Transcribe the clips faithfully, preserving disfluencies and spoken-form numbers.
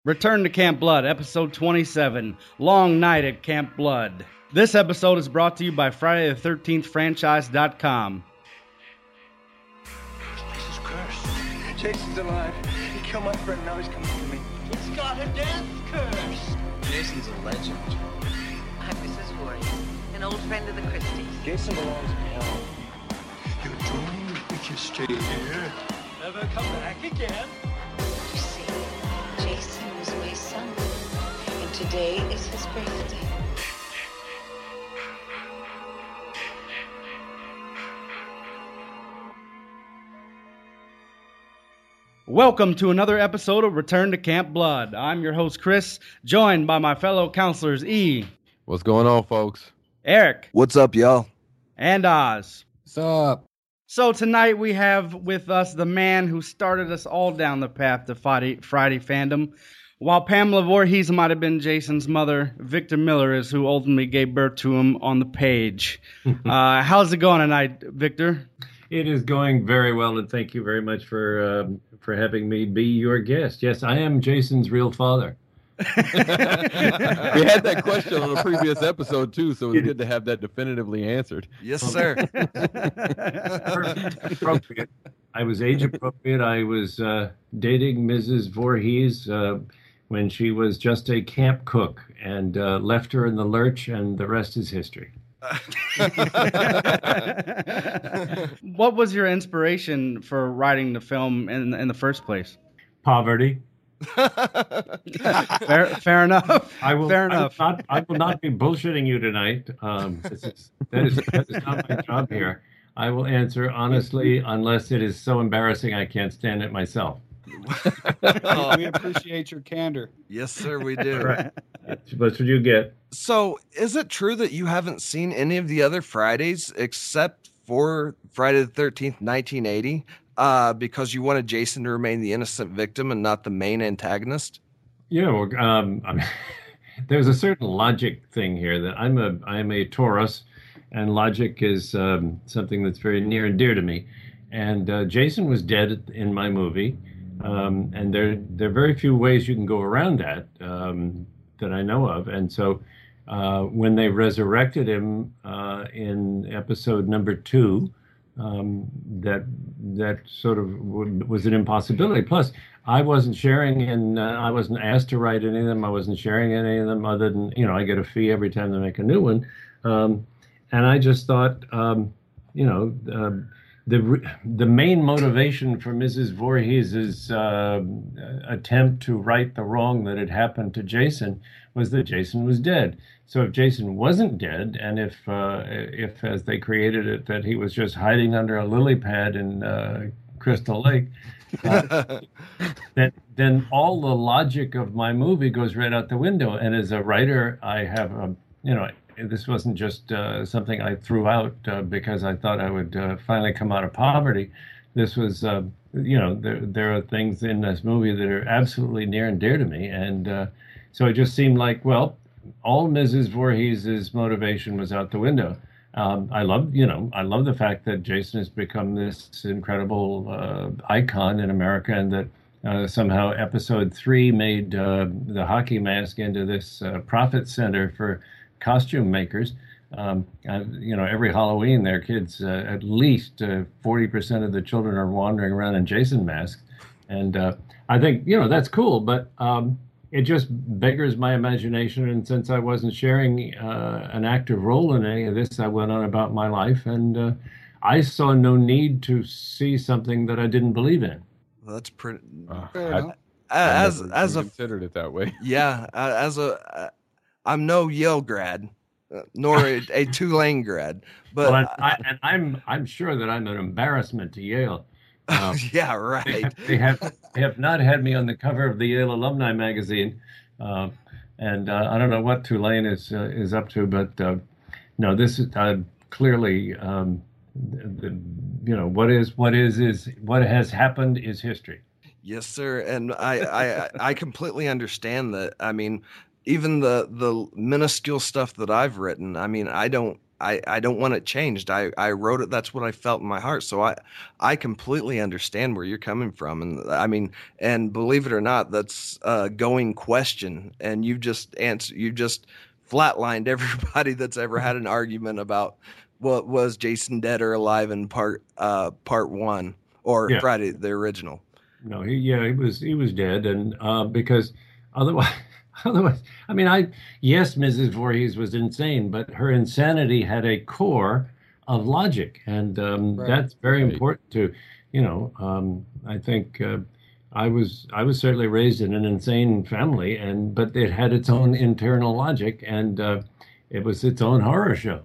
Return to Camp Blood, episode twenty-seven, Long Night at Camp Blood. This episode is brought to you by Friday the thirteenth franchise dot com. This place is cursed. Jason's alive. He killed my friend, now he's coming for me. It's got a death curse. Jason's a legend. I'm Missus Voorhees, an old friend of the Christies. Jason belongs in hell. You're doomed if you stay here. Never come back again. You see, Jason was my son, and today is his birthday. Welcome to another episode of Return to Camp Blood. I'm your host, Chris, joined by my fellow counselors, E. What's going on, folks? Eric. What's up, y'all? And Oz. What's up? So tonight we have with us the man who started us all down the path to Friday, Friday fandom. While Pamela Voorhees might have been Jason's mother, Victor Miller is who ultimately gave birth to him on the page. uh, how's it going tonight, Victor? It is going very well, and thank you very much for um, for having me be your guest. Yes, I am Jason's real father. We had that question on a previous episode, too, so it's good to have that definitively answered. Yes, sir. Appropriate. I was age appropriate. I was uh, dating Missus Voorhees uh, when she was just a camp cook and uh, left her in the lurch, and the rest is history. What was your inspiration for writing the film in in the first place? Poverty. fair, fair enough. I will, fair I will enough. not. I will not be bullshitting you tonight. Um, this is, that is that is not my job here. I will answer honestly, unless it is so embarrassing I can't stand it myself. We appreciate your candor. Yes, sir, we do. Right. That's what you get. So, is it true that you haven't seen any of the other Fridays except for Friday the thirteenth, nineteen eighty, uh, because you wanted Jason to remain the innocent victim and not the main antagonist? Yeah, well, um, I mean, there's a certain logic thing here that I'm a I'm a Taurus, and logic is um, something that's very near and dear to me. And uh, Jason was dead in my movie, um, and there there are very few ways you can go around that um, that I know of. And so uh, when they resurrected him uh, in episode number two, um, that that sort of w- was an impossibility. Plus, I wasn't sharing, and uh, I wasn't asked to write any of them. I wasn't sharing any of them, other than, you know, I get a fee every time they make a new one. Um, and I just thought, um, you know, uh, the the main motivation for Missus Voorhees' uh, attempt to right the wrong that had happened to Jason was that Jason was dead. So if Jason wasn't dead, and if, uh, if as they created it, that he was just hiding under a lily pad in uh, Crystal Lake, uh, then, then all the logic of my movie goes right out the window. And as a writer, I have, a, you know, this wasn't just uh, something I threw out uh, because I thought I would uh, finally come out of poverty. This was, uh, you know, there, there are things in this movie that are absolutely near and dear to me. And uh, so it just seemed like, well, all Missus Voorhees' motivation was out the window. Um, I love, you know, I love the fact that Jason has become this incredible uh, icon in America, and that uh, somehow episode three made uh, the hockey mask into this uh, profit center for costume makers. Um, uh, you know, every Halloween, their kids, uh, at least uh, forty percent of the children are wandering around in Jason masks. And uh, I think, you know, that's cool, but um, it just beggars my imagination. And since I wasn't sharing uh, an active role in any of this, I went on about my life, and uh, I saw no need to see something that I didn't believe in. Well, that's pretty. Uh, Uh, I, as I as a considered it that way. yeah, uh, as a uh, I'm no Yale grad, uh, nor a, a Tulane grad, but Well, I, I, and I'm I'm sure that I'm an embarrassment to Yale. Um, yeah, They right. have, they have they have not had me on the cover of the Yale Alumni Magazine, uh, and uh, I don't know what Tulane is uh, is up to, but uh, no, this is uh, clearly, um, the, the, you know, what is what is is what has happened is history. Yes, sir. And I, I, I completely understand that. I mean, even the the minuscule stuff that I've written, I mean, I don't I, I don't want it changed. I, I wrote it. That's what I felt in my heart. So I, I completely understand where you're coming from. And I mean, and believe it or not, that's a going question. And you've just answered, you've just flatlined everybody that's ever had an argument about what was Jason dead or alive in part, uh, part one or Yeah. Friday, the original. No, he, yeah, he was he was dead, and uh, because otherwise, otherwise, I mean, I yes, Missus Voorhees was insane, but her insanity had a core of logic, and um, Right. that's very Right. important to, you know, um, I think uh, I was I was certainly raised in an insane family, and but it had its own internal logic, and uh, it was its own horror show.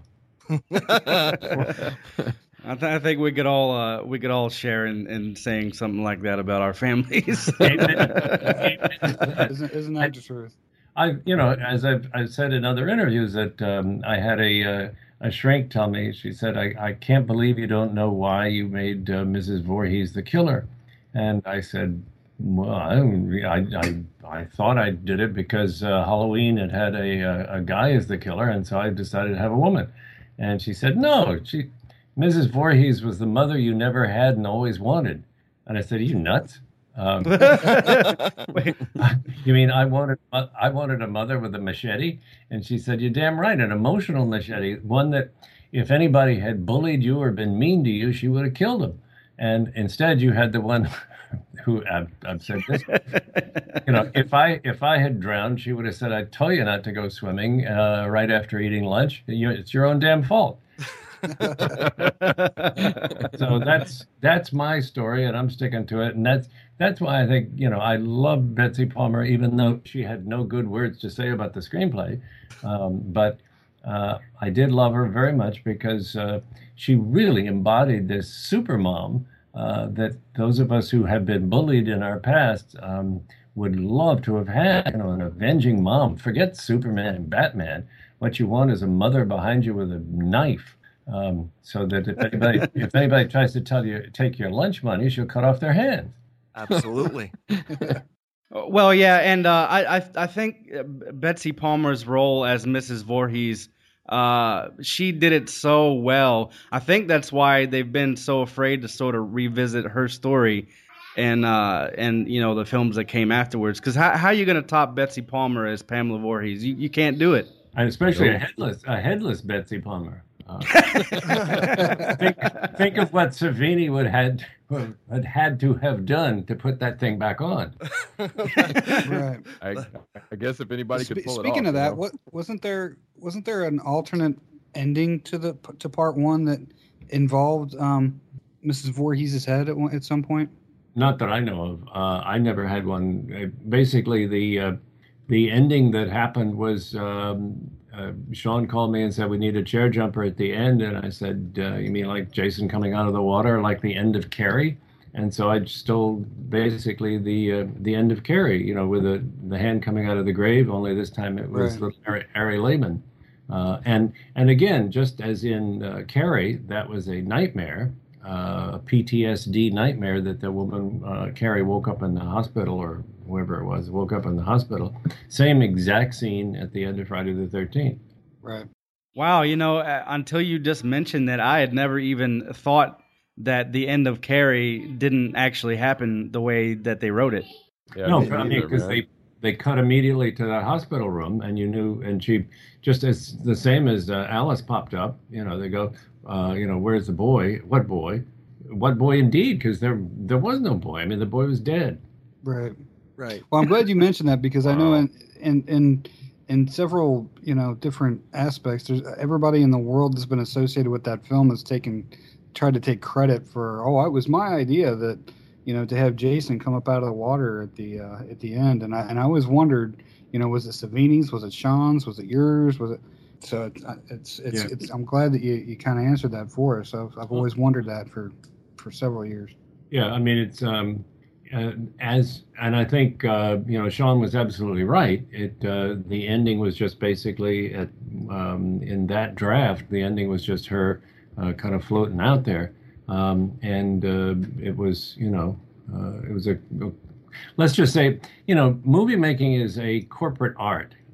I, th- I think we could all uh, we could all share in, in saying something like that about our families. Isn't, isn't that the truth? I, you know, as I've, I've said in other interviews, that um, I had a uh, a shrink tell me. She said, "I, I can't believe you don't know why you made uh, Missus Voorhees the killer." And I said, "Well, I don't, I, I, I thought I did it because uh, Halloween had had a, a a guy as the killer, and so I decided to have a woman." And she said, "No, she, Missus Voorhees was the mother you never had and always wanted." And I said, "Are you nuts? Um, Wait, you mean I wanted I wanted a mother with a machete?" And she said, "You're damn right, an emotional machete, one that if anybody had bullied you or been mean to you, she would have killed him. And instead, you had the one who I've, I've said this. You know, if I if I had drowned, she would have said, 'I told you not to go swimming uh, right after eating lunch. You, it's your own damn fault.'" So that's that's my story, and I'm sticking to it. And that's that's why I think, you know, I love Betsy Palmer, even though she had no good words to say about the screenplay. Um, but uh, I did love her very much because uh, she really embodied this super mom uh, that those of us who have been bullied in our past um, would love to have had. You know, an avenging mom. Forget Superman and Batman. What you want is a mother behind you with a knife. Um, so that if anybody if anybody tries to tell you take your lunch money, she'll cut off their hands. Absolutely. well, yeah, and uh, I, I I think Betsy Palmer's role as Missus Voorhees, uh, she did it so well. I think that's why they've been so afraid to sort of revisit her story, and uh, and you know the films that came afterwards. Because how how are you going to top Betsy Palmer as Pamela Voorhees? You you can't do it. And especially a headless a headless Betsy Palmer. Uh, think, think of what Savini would had had had to have done to put that thing back on. Right. I, I guess if anybody could Spe- pull it off. Speaking of you that, know? what wasn't there? Wasn't there an alternate ending to the to part one that involved um, Missus Voorhees' head at, one, at some point? Not that I know of. Uh, I never had one. Uh, basically, the uh, the ending that happened was um, uh, Sean called me and said we need a chair jumper at the end, and I said, uh, "You mean like Jason coming out of the water, like the end of Carrie?" And so I stole basically the uh, the end of Carrie, you know, with the the hand coming out of the grave. Only this time it was Right. the Ari, Ari Lehman, uh, and and again, just as in uh, Carrie, that was a nightmare. Uh, a P T S D nightmare that the woman, uh, Carrie, woke up in the hospital, or whoever it was, woke up in the hospital. Same exact scene at the end of Friday the thirteenth. Right. Wow, you know, uh, until you just mentioned that, I had never even thought that the end of Carrie didn't actually happen the way that they wrote it. Yeah, No, me I mean, neither, because man. they, they cut immediately to that hospital room, and you knew, and she, just as the same as uh, Alice popped up, you know, they go, uh, you know, where's the boy? What boy? What boy indeed? Because there there was no boy. I mean, the boy was dead. Right. Right. Well, I'm glad you mentioned that because I know Wow. in in in in several you know different aspects, there's everybody in the world that's been associated with that film has taken tried to take credit for. Oh, it was my idea that you know to have Jason come up out of the water at the uh, at the end, and I and I always wondered, you know, was it Savini's? Was it Sean's? Was it yours? Was it? So it's it's it's, Yeah. it's I'm glad that you, you kind of answered that for us. I've I've always wondered that for for several years. Yeah, I mean, it's um, uh, as, and I think uh, you know, Sean was absolutely right. It uh, the ending was just basically at um, in that draft. The ending was just her uh, kind of floating out there, um, and uh, it was you know, uh, it was a. Let's just say, you know, movie making is a corporate art.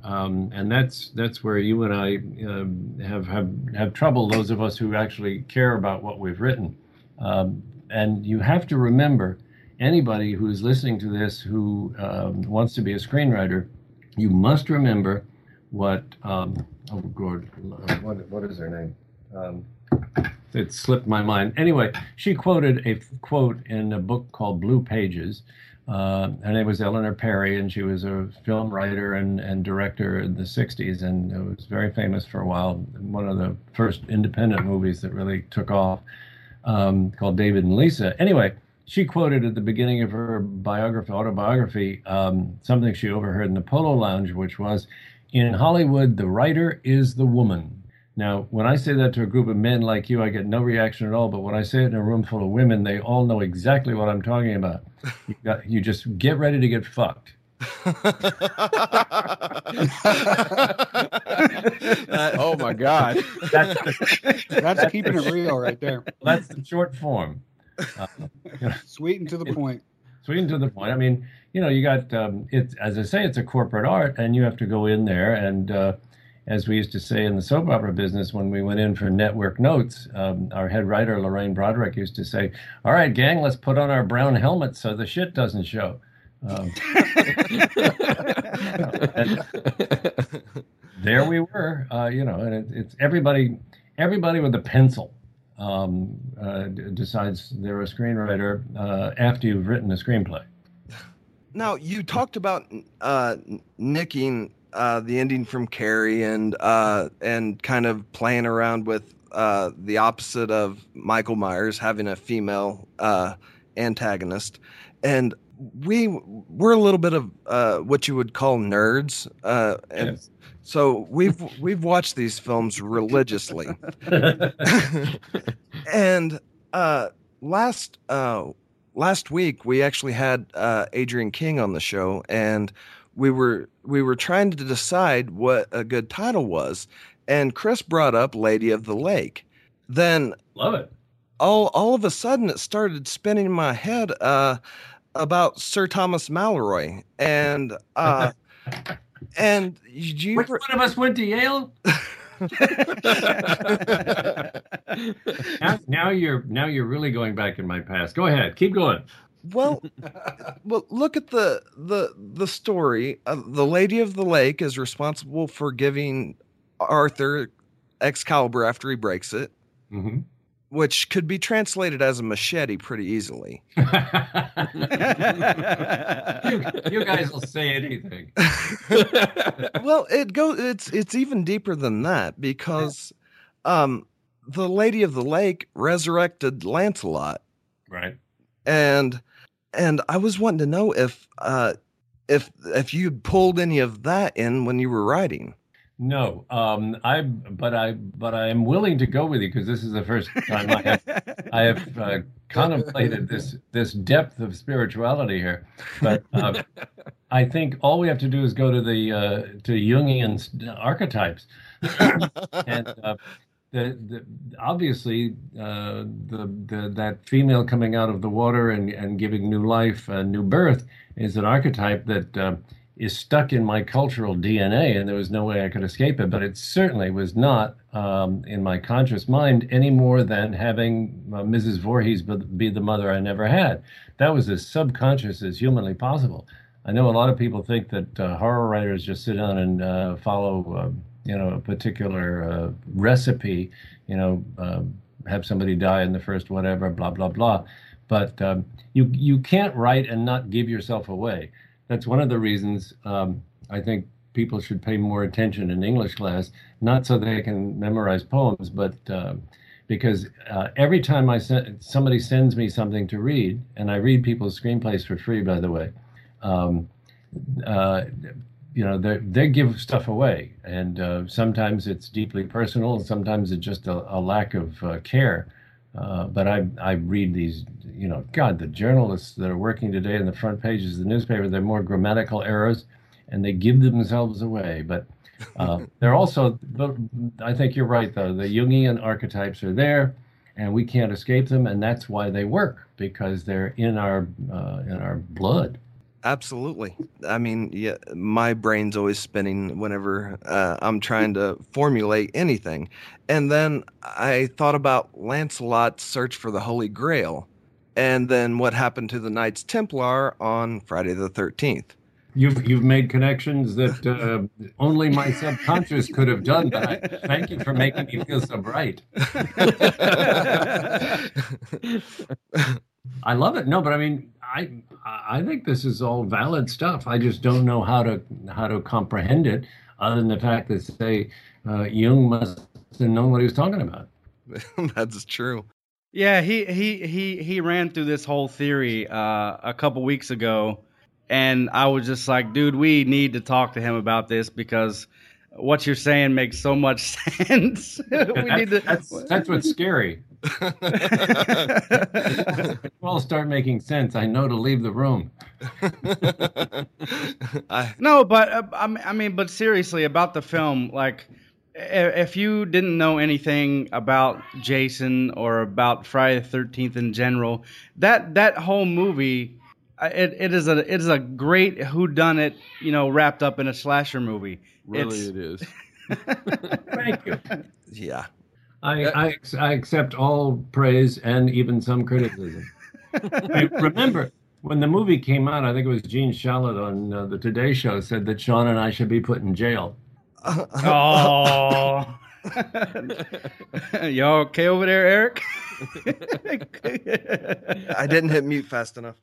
Um, and that's that's where you and I uh, have, have have trouble. Those of us who actually care about what we've written, um, and you have to remember, anybody who is listening to this who um, wants to be a screenwriter, you must remember what um, oh God, what what is her name? Um, it slipped my mind. Anyway, she quoted a quote in a book called Blue Pages. Uh, her name was Eleanor Perry, and she was a film writer and, and director in the sixties, and it was very famous for a while. One of the first independent movies that really took off, um, called David and Lisa. Anyway, she quoted at the beginning of her biography, autobiography, um, something she overheard in the Polo Lounge, which was, "In Hollywood, the writer is the woman." Now, when I say that to a group of men like you, I get no reaction at all. But when I say it in a room full of women, they all know exactly what I'm talking about. You, got, you just get ready to get fucked. Oh, my God. That's, that's keeping it real right there. That's the short form. Uh, you know, Sweet and to the point. Sweet and to the point. I mean, you know, you got, um, it, as I say, it's a corporate art, and you have to go in there and... Uh, as we used to say in the soap opera business when we went in for network notes, um, our head writer, Lorraine Broderick, used to say, "All right, gang, let's put on our brown helmets so the shit doesn't show." Um, and there we were, uh, you know, and it, it's everybody, everybody with a pencil um, uh, d- decides they're a screenwriter uh, after you've written a screenplay. Now, you talked about uh, nicking Uh, the ending from Carrie and uh, and kind of playing around with uh, the opposite of Michael Myers, having a female uh, antagonist, and we we're a little bit of uh, what you would call nerds, uh, and Yes. so we've we've watched these films religiously, and uh, last uh, last week we actually had uh, Adrian King on the show, and we were we were trying to decide what a good title was, and Chris brought up Lady of the Lake. Then Love it. all all of a sudden it started spinning in my head uh, about Sir Thomas Malloy, and uh, and you Which one of us went to Yale? now, now you're now you're really going back in my past. Go ahead, keep going. Well, well, look at the the the story. Uh, the Lady of the Lake is responsible for giving Arthur Excalibur after he breaks it, Mm-hmm. which could be translated as a machete pretty easily. you, you guys will say anything. Well, it goes. It's it's even deeper than that because, um, the Lady of the Lake resurrected Lancelot, Right. and and I was wanting to know if uh if if you'd pulled any of that in when you were writing. No, um, I but I but I am willing to go with you because this is the first time I have I have uh, contemplated this this depth of spirituality here. But uh, I think all we have to do is go to the uh, to Jungian archetypes, and uh, the, the obviously uh, the the that female coming out of the water and and giving new life, uh, new birth, is an archetype that. Uh, is stuck in my cultural D N A, and there was no way I could escape it. But it certainly was not um, in my conscious mind any more than having uh, Missus Voorhees be the mother I never had. That was as subconscious as humanly possible. I know a lot of people think that uh, horror writers just sit down and uh, follow, uh, you know, a particular uh, recipe, you know, uh, have somebody die in the first whatever, blah, blah, blah. But um, you you can't write and not give yourself away. That's one of the reasons um, I think people should pay more attention in English class, not so they can memorize poems, but uh, because uh, every time I send, somebody sends me something to read, and I read people's screenplays for free, by the way, um, uh, you know, they they give stuff away, and uh, sometimes it's deeply personal, and sometimes it's just a, a lack of uh, care. Uh, but I I read these, you know, God, the journalists that are working today in the front pages of the newspaper, they're more grammatical errors, and they give themselves away. But uh, they're also, but I think you're right, though. The Jungian archetypes are there, and we can't escape them, and that's why they work, because they're in our uh, in our blood. Absolutely. I mean, yeah, my brain's always spinning whenever uh, I'm trying to formulate anything. And then I thought about Lancelot's search for the Holy Grail, and then what happened to the Knights Templar on Friday the thirteenth. You've you've made connections that uh, only my subconscious could have done, but I thank you for making me feel so bright. I love it. No, but I mean, I I think this is all valid stuff. I just don't know how to how to comprehend it, other than the fact that say uh, Jung must have known what he was talking about. That's true. Yeah, he he he he ran through this whole theory uh, a couple weeks ago, and I was just like, dude, we need to talk to him about this because what you're saying makes so much sense. we that, need to. That's that's what's scary. It all start making sense. I know to leave the room. I, no, but uh, I mean, but seriously about the film, like, if you didn't know anything about Jason or about Friday the thirteenth in general, that that whole movie, it it is a it is a great whodunit, you know, wrapped up in a slasher movie. Really, It's, it is. Thank you. yeah. I, I I accept all praise and even some criticism. I remember when the movie came out, I think it was Gene Shalit on uh, the Today Show said that Sean and I should be put in jail. Oh, you okay over there, Eric? I didn't hit mute fast enough.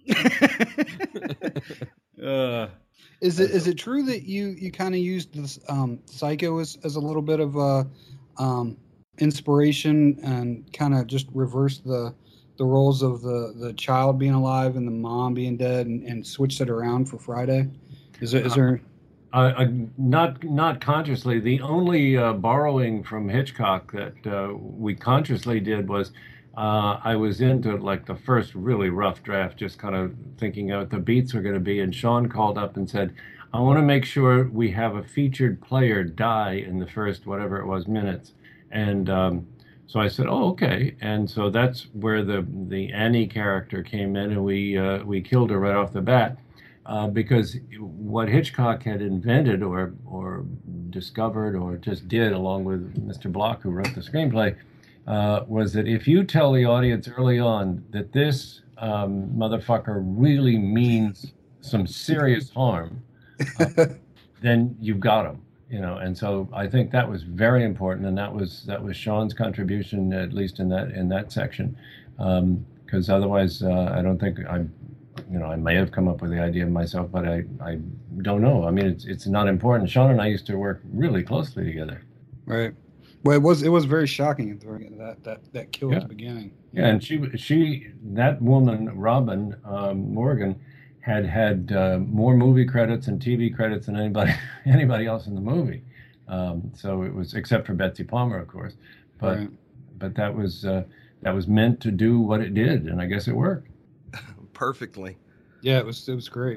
uh, Is it is it true that you, you kind of used this um, Psycho as, as a little bit of a um, inspiration and kind of just reversed the the roles of the, the child being alive and the mom being dead and, and switched it around for Friday? Is there is there? Uh, uh, not not consciously. The only uh, borrowing from Hitchcock that uh, we consciously did was uh, I was into like the first really rough draft, just kind of thinking out what the beats were going to be, and Sean called up and said, "I want to make sure we have a featured player die in the first whatever it was minutes." And um, so I said, "Oh, okay." And so that's where the the Annie character came in, and we uh, we killed her right off the bat. Uh, because what Hitchcock had invented or or discovered or just did along with Mister Block, who wrote the screenplay, uh, was that if you tell the audience early on that this um, motherfucker really means some serious harm, uh, then you've got him, you know. And so I think that was very important, and that was that was Sean's contribution, at least in that in that section, because um, otherwise uh, I don't think I. You know, I may have come up with the idea myself, but I, I don't know. I mean, it's it's not important. Sean and I used to work really closely together. Right. Well, it was it was very shocking at the very end, that that that kill Yeah. at the beginning. Yeah, and she she that woman Robin um, Morgan had had uh, more movie credits and T V credits than anybody anybody else in the movie. Um, so it was, except for Betsy Palmer, of course. But Right. but that was uh, that was meant to do what it did, and I guess it worked. Perfectly. Yeah, it was it was great.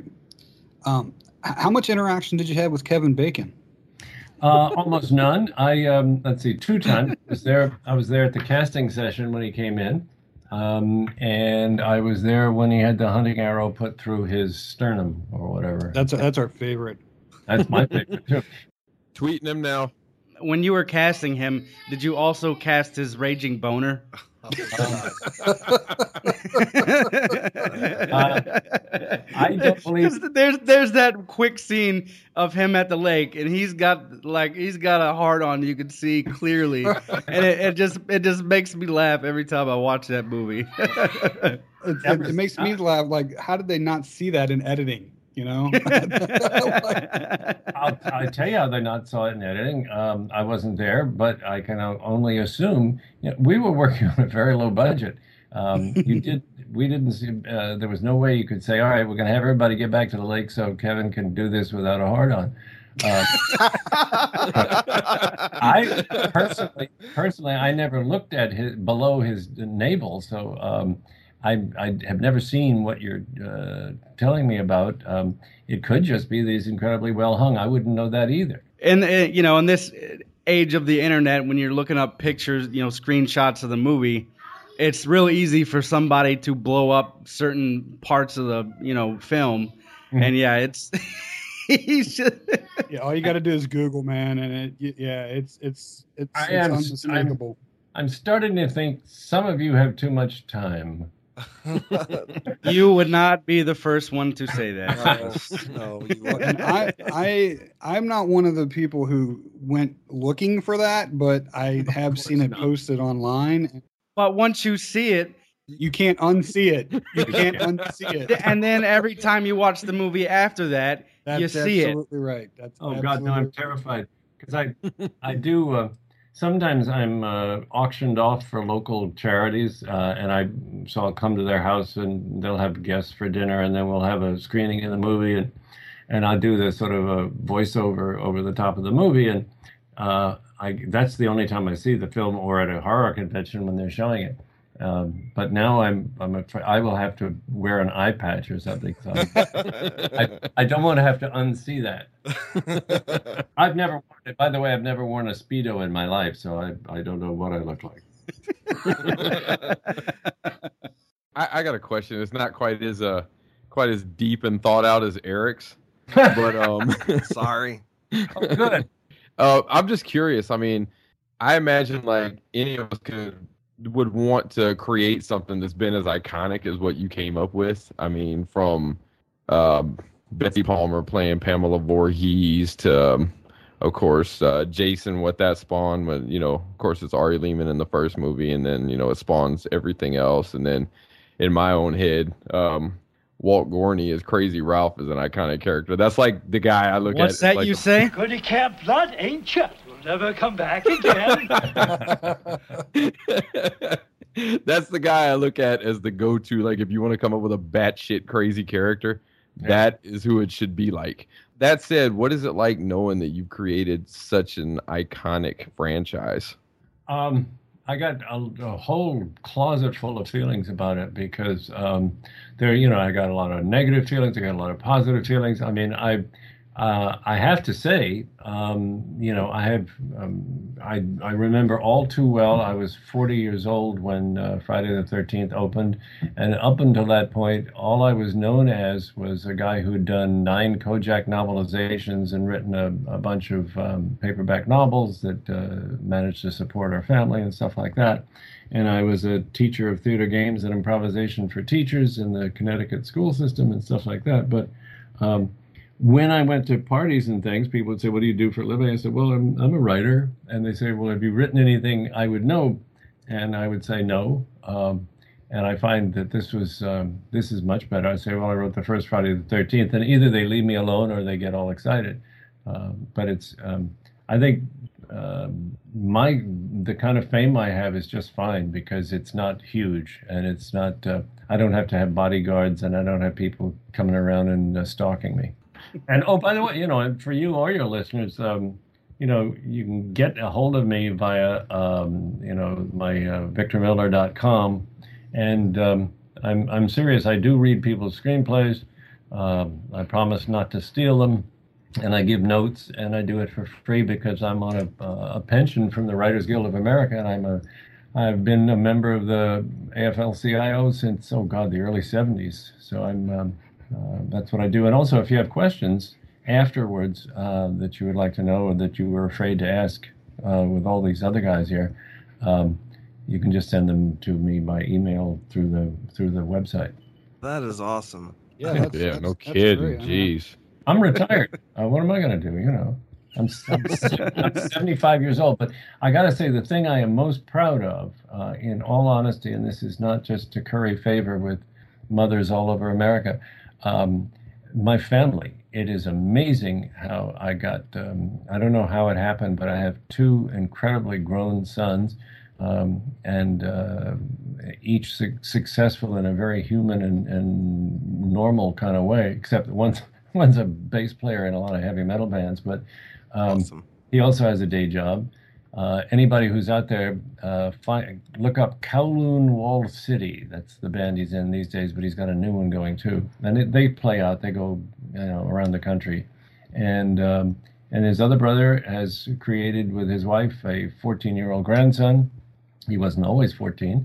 Um, h- how much interaction did you have with Kevin Bacon? Uh, almost none. I um, let's see, two times. I was there. I was there at the casting session when he came in, um, and I was there when he had the hunting arrow put through his sternum or whatever. That's that's our favorite. That's my favorite too. Tweeting him now. when you were casting him, did you also cast his raging boner? Uh, I don't believe there's there's that quick scene of him at the lake, and he's got like he's got a heart on you can see clearly, and it, it just it just makes me laugh every time I watch that movie. It, it, it makes me laugh. Like, how did they not see that in editing? You know, I'll, I'll tell you how they not saw it in editing. Um, I wasn't there, but I can only assume. You know, we were working on a very low budget. Um, you did. We didn't see. Uh, there was no way you could say, "All right, we're going to have everybody get back to the lake so Kevin can do this without a hard on." Uh, I personally, personally, I never looked at his below his navel, so. Um, I, I have never seen what you're uh, telling me about. Um, it could just be that he's incredibly well hung. I wouldn't know that either. And uh, you know, in this age of the internet, when you're looking up pictures, you know, screenshots of the movie, it's real easy for somebody to blow up certain parts of the, you know, film. And yeah, it's he's just, Yeah, all you got to do is Google, man, and it, y- yeah, it's it's it's, I it's am- unmistakable. I'm starting to think some of you have too much time. you would not be the first one to say that. No, no, you won't. And I I I'm not one of the people who went looking for that, but I have seen it posted online. But once you see it, You can't unsee it. You can't unsee it. and then every time you watch the movie after that, That's you see it. absolutely right. That's Oh God, no! I'm absolutely- terrified because I, I do. Uh, sometimes I'm uh, auctioned off for local charities, uh, and I so I'll come to their house and they'll have guests for dinner, and then we'll have a screening of the movie, and and I do this sort of a voiceover over the top of the movie, and uh, I that's the only time I see the film, or at a horror convention when they're showing it. Um, but now I'm I'm afraid I will have to wear an eye patch or something. So I, I don't want to have to unsee that. I've never worn it. By the way, I've never worn a Speedo in my life, so I, I don't know what I look like. I, I got a question. It's not quite as uh quite as deep and thought out as Eric's, but um, Sorry. Oh, good. uh, I'm just curious. I mean, I imagine like any of us could would want to create something that's been as iconic as what you came up with. I mean, from um, Betsy Palmer playing Pamela Voorhees to, um, of course, uh, Jason, what that spawned. When, you know, of course, it's Ari Lehman in the first movie, and then, you know, it spawns everything else. And then in my own head, um, Walt Gorney as Crazy Ralph is an iconic character. That's like the guy I look at. What's that like you the- say? Goody camp blood, ain't you? You'll never come back again. That's the guy I look at as the go-to. Like, if you want to come up with a batshit crazy character, Yeah. that is who it should be like. That said, what is it like knowing that you've created such an iconic franchise? Um, I got a, a whole closet full of feelings about it because um, there, you know, I got a lot of negative feelings. I got a lot of positive feelings. I mean, I, uh, I have to say, um, you know, I have, um, I, I remember all too well. I was forty years old when uh, Friday the thirteenth opened, and up until that point, all I was known as was a guy who'd done nine Kojak novelizations and written a, a bunch of um, paperback novels that uh, managed to support our family and stuff like that. And I was a teacher of theater games and improvisation for teachers in the Connecticut school system and stuff like that. But um, when I went to parties and things, people would say, "What do you do for a living?" I said, "Well, I'm I'm a writer." And they say, "Well, have you written anything I would know?" And I would say, "No." Um, and I find that this was um, this is much better. I say, "Well, I wrote the first Friday the thirteenth," and either they leave me alone or they get all excited. Um, but it's um, I think um, my the kind of fame I have is just fine because it's not huge and it's not. Uh, I don't have to have bodyguards and I don't have people coming around and uh, stalking me. And oh, by the way, you know, for you or your listeners, um, you know, you can get a hold of me via, um, you know, my uh, victor miller dot com, and um, I'm I'm serious. I do read people's screenplays. Um, I promise not to steal them, and I give notes, and I do it for free because I'm on a, a pension from the Writers Guild of America, and I'm a I've been a member of the A F L C I O since oh God the early seventies. So I'm. Um, Uh, that's what I do. And also, if you have questions afterwards uh, that you would like to know or that you were afraid to ask uh, with all these other guys here, um, you can just send them to me by email through the through the website. That is awesome. Yeah, that's, yeah, that's, no that's kidding. great. I mean, Jeez. I'm retired. uh, what am I going to do? You know, I'm, I'm, I'm seventy-five years old. But I got to say, the thing I am most proud of, uh, in all honesty, and this is not just to curry favor with mothers all over America, Um, my family. It is amazing how I got, um, I don't know how it happened, but I have two incredibly grown sons, um, and uh, each su- successful in a very human and, and normal kind of way, except that one's, one's a bass player in a lot of heavy metal bands, but um, Awesome. he also has a day job. Uh, anybody who's out there, uh, find, look up Kowloon Walled City. That's the band he's in these days, but he's got a new one going too. And it, they play out. They go, you know, around the country. And um, and his other brother has created with his wife a fourteen-year-old grandson. He wasn't always fourteen.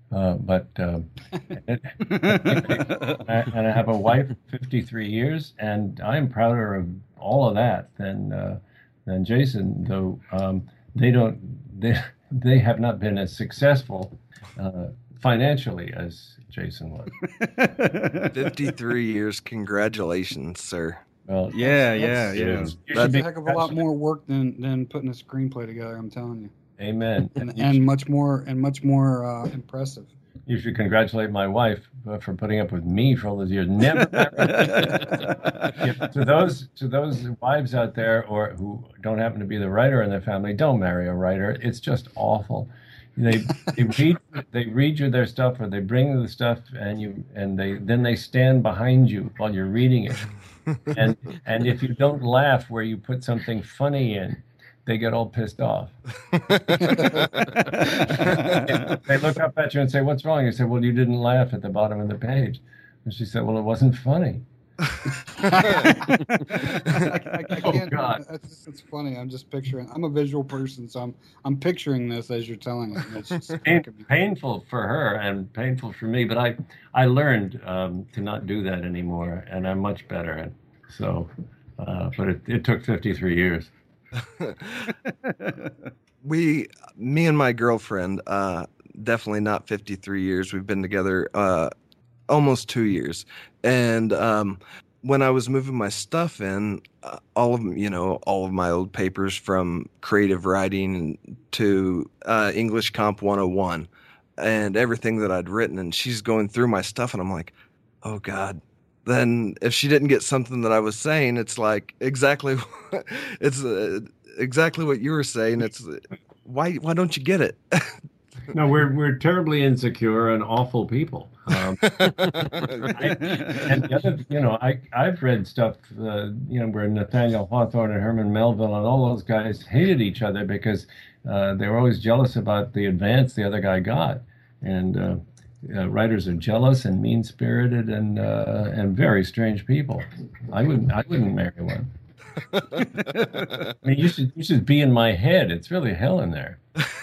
Uh, but uh, it, and I have a wife of fifty-three years, and I'm prouder of all of that than uh, than Jason. Though um, they don't, they they have not been as successful uh, financially as Jason was. fifty-three years. Congratulations, sir. Well, Yeah, That's- yeah, that's- yeah. You That's should a be heck of a lot more work than than putting a screenplay together. I'm telling you, Amen. and You and much more and much more uh, impressive. You should congratulate my wife uh, for putting up with me for all those years. Never. If- to those to those wives out there, or who don't happen to be the writer in their family, don't marry a writer. It's just awful. They they read they read you their stuff, or they bring you the stuff, and you and they then they stand behind you while you're reading it. And and if you don't laugh where you put something funny in, they get all pissed off. They look up at you and say, "What's wrong?" You say, "Well, you didn't laugh at the bottom of the page." And she said, "Well, it wasn't funny." I, I, I Oh, can't. God. It's, it's funny. I'm just picturing. I'm a visual person, so I'm I'm picturing this as you're telling it. And it's just Pain, painful for her and painful for me, but I I learned um, to not do that anymore, and I'm much better. And so, uh, but it, it took fifty-three years. We, me and my girlfriend, uh, definitely not fifty-three years. We've been together uh, almost two years. And um, when I was moving my stuff in, uh, all of you know, all of my old papers from creative writing to uh, English Comp one oh one and everything that I'd written, and she's going through my stuff, and I'm like, oh God. Then if she didn't get something that I was saying, it's like exactly, it's uh, exactly what you were saying. It's why why don't you get it? No, we're we're terribly insecure and awful people. Um, I, and the other, you know, I I've read stuff, uh, you know, where Nathaniel Hawthorne and Herman Melville and all those guys hated each other because uh, they were always jealous about the advance the other guy got, and uh, uh, writers are jealous and mean-spirited and uh, and very strange people. I wouldn't I wouldn't marry one. I mean, you should you should be in my head. It's really hell in there.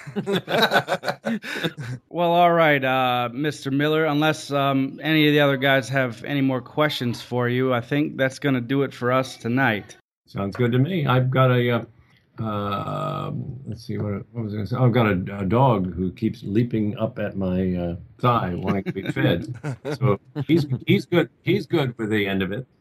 Well, all right, uh, Mister Miller, unless um, any of the other guys have any more questions for you, I think that's going to do it for us tonight. Sounds good to me. I've got a, uh, uh, let's see, what, what was I going to say? Oh, I've got a, a dog who keeps leaping up at my uh, thigh wanting to be fed. So he's he's good. He's good for the end of it.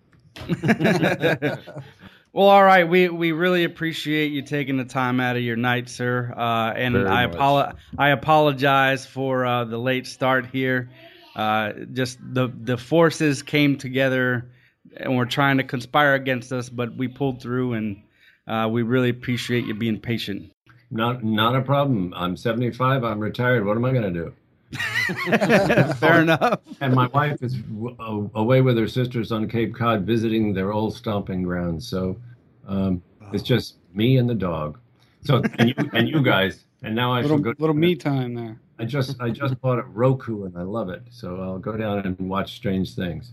Well, all right. We we really appreciate you taking the time out of your night, sir. Uh, and Very I much. apolo- I apologize for uh, the late start here. Uh, just the the forces came together and were trying to conspire against us, but we pulled through, and uh, we really appreciate you being patient. Not not a problem. I'm seventy-five. I'm retired. What am I going to do? Fair enough. And my wife is w- a- away with her sisters on Cape Cod visiting their old stomping grounds. So um, it's just me and the dog. So and you, and you guys. And now I Little shall go. little me time there. I just I just bought a Roku and I love it. So I'll go down and watch Strange Things.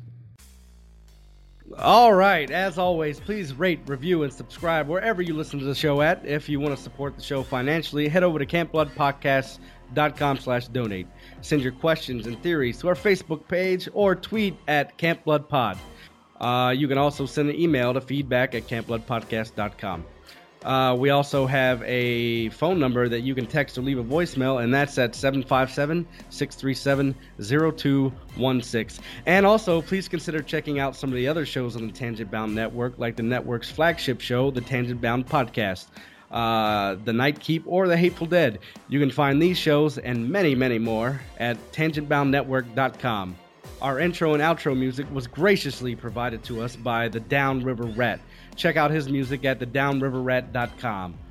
All right. As always, please rate, review, and subscribe wherever you listen to the show at. If you want to support the show financially, head over to camp blood podcast dot com slash donate. Send your questions and theories to our Facebook page or tweet at Camp Blood Pod. Uh, you can also send an email to feedback at camp blood podcast dot com. Uh, we also have a phone number that you can text or leave a voicemail, and that's at seven five seven, six three seven, zero two one six. And also, please consider checking out some of the other shows on the Tangent Bound Network, like the network's flagship show, the Tangent Bound Podcast, uh, The Night Keep, or The Hateful Dead. You can find these shows and many, many more at tangent bound network dot com. Our intro and outro music was graciously provided to us by the Downriver Rat. Check out his music at the downriver rat dot com.